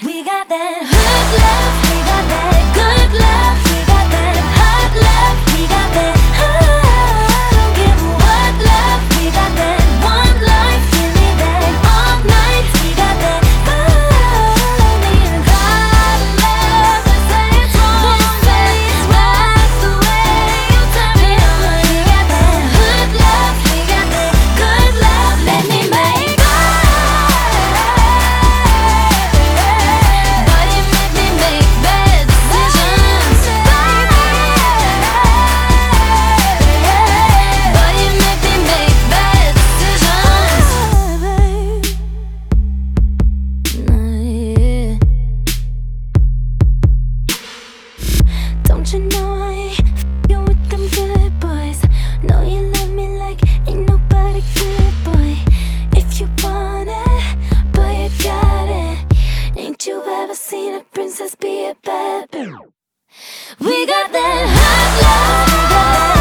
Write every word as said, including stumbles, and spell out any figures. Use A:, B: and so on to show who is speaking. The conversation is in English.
A: We got that hood love, we got that good love, we got that hot love, we got that I don't give a what love, we got that one life, give me that all night, we got that funny and hot love. They say it's wrong, say it's right, the way you turn me on. We got that hood love, we got that good love, let me make Don't you know I ain't f***ing with them good boys? Know you love me like ain't nobody good, boy. If you want it, boy, you got it. Ain't you ever seen a princess be a bad bitch? We got that hot love, we got that